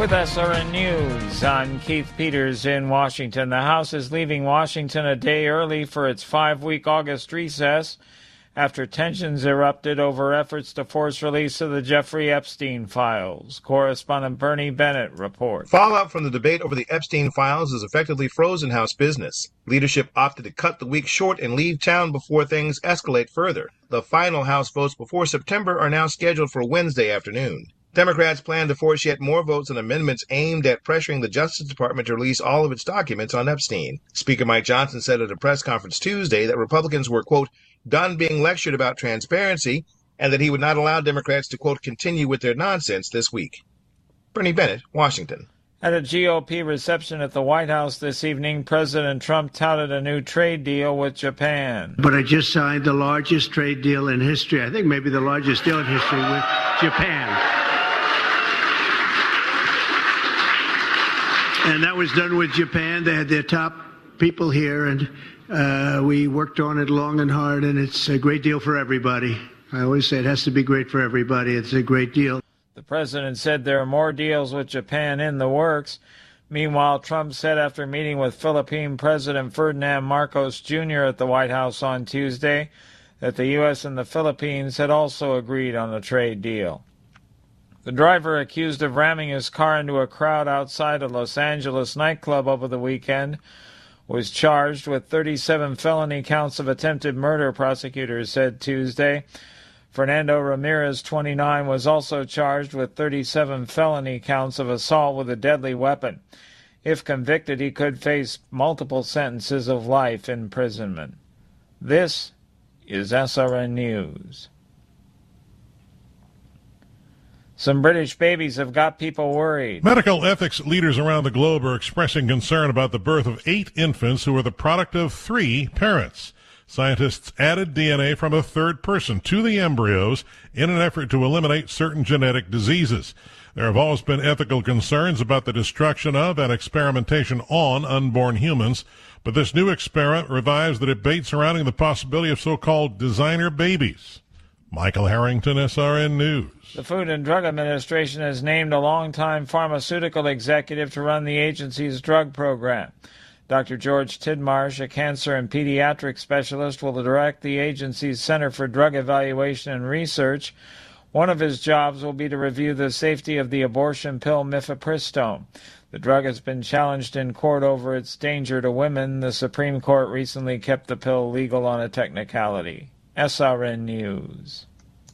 With SRN News, I'm Keith Peters in Washington. The House is leaving Washington a day early for its 5-week August recess after tensions erupted over efforts to force release of the Jeffrey Epstein files. Correspondent Bernie Bennett reports. Fallout from the debate over the Epstein files has effectively frozen House business. Leadership opted to cut the week short and leave town before things escalate further. The final House votes before September are now scheduled for Wednesday afternoon. Democrats plan to force yet more votes on amendments aimed at pressuring the Justice Department to release all of its documents on Epstein. Speaker Mike Johnson said at a press conference Tuesday that Republicans were, quote, done being lectured about transparency, and that he would not allow Democrats to, quote, continue with their nonsense this week. Bernie Bennett, Washington. At a GOP reception at the White House this evening, President Trump touted a new trade deal with Japan. But I just signed the largest trade deal in history, I think maybe the largest deal in history with Japan. And that was done with Japan. They had their top people here, and we worked on it long and hard, and it's a great deal for everybody. I always say it has to be great for everybody. It's a great deal. The president said there are more deals with Japan in the works. Meanwhile, Trump said after meeting with Philippine President Ferdinand Marcos Jr. at the White House on Tuesday that the U.S. and the Philippines had also agreed on a trade deal. The driver accused of ramming his car into a crowd outside a Los Angeles nightclub over the weekend was charged with 37 felony counts of attempted murder, prosecutors said Tuesday. Fernando Ramirez, 29, was also charged with 37 felony counts of assault with a deadly weapon. If convicted, he could face multiple sentences of life imprisonment. This is SRN News. Some British babies have got people worried. Medical ethics leaders around the globe are expressing concern about the birth of 8 infants who are the product of 3 parents. Scientists added DNA from a third person to the embryos in an effort to eliminate certain genetic diseases. There have always been ethical concerns about the destruction of and experimentation on unborn humans, but this new experiment revives the debate surrounding the possibility of so-called designer babies. Michael Harrington, SRN News. The Food and Drug Administration has named a longtime pharmaceutical executive to run the agency's drug program. Dr. George Tidmarsh, a cancer and pediatric specialist, will direct the agency's Center for Drug Evaluation and Research. One of his jobs will be to review the safety of the abortion pill mifepristone. The drug has been challenged in court over its danger to women. The Supreme Court recently kept the pill legal on a technicality. SRN News.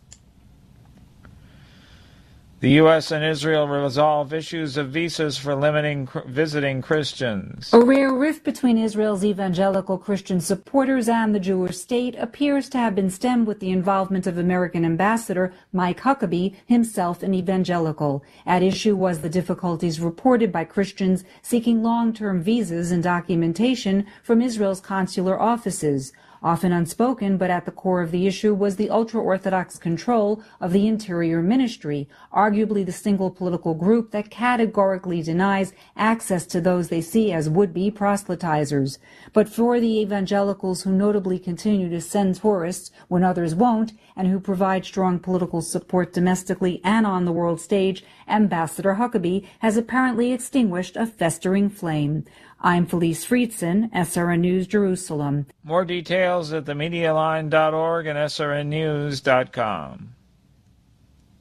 The U.S. and Israel resolve issues of visas for limiting visiting Christians. A rare rift between Israel's evangelical Christian supporters and the Jewish state appears to have been stemmed with the involvement of American ambassador Mike Huckabee, himself an evangelical. At issue was the difficulties reported by Christians seeking long-term visas and documentation from Israel's consular offices. Often unspoken, but at the core of the issue was the ultra-Orthodox control of the Interior Ministry, arguably the single political group that categorically denies access to those they see as would-be proselytizers. But for the evangelicals who notably continue to send tourists when others won't, and who provide strong political support domestically and on the world stage, Ambassador Huckabee has apparently extinguished a festering flame. I'm Felice Friedson, SRN News, Jerusalem. More details at themedialine.org and srnnews.com.